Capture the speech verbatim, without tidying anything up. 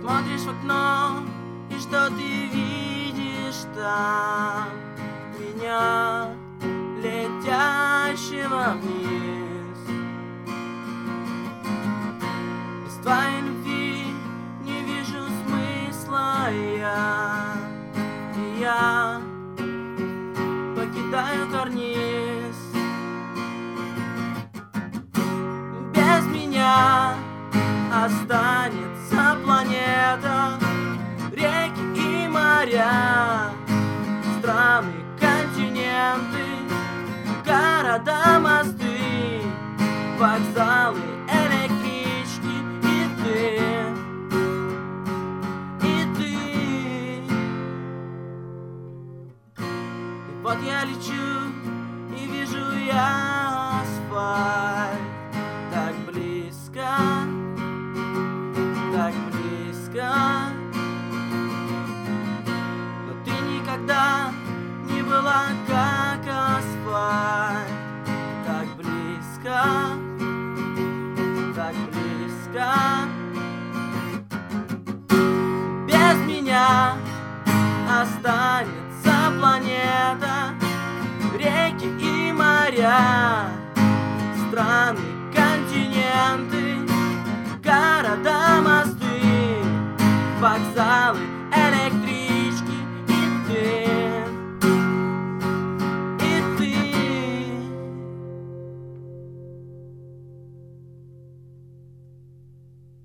Смотришь в окно, и что ты видишь там? Меня, летящего вниз. Без твоей любви не вижу смысла я, и я покидаю карниз. Без меня останется планета, реки и моря, страны, континенты, города, мосты, вокзалы, электрички и ты, и ты. И вот я лечу и вижу я асфальт так близко, так близко. Но ты никогда не была как асфальт. Так близко, так близко. Без меня останется планета, реки и моря, страны, континенты, города, мосты, вокзалы,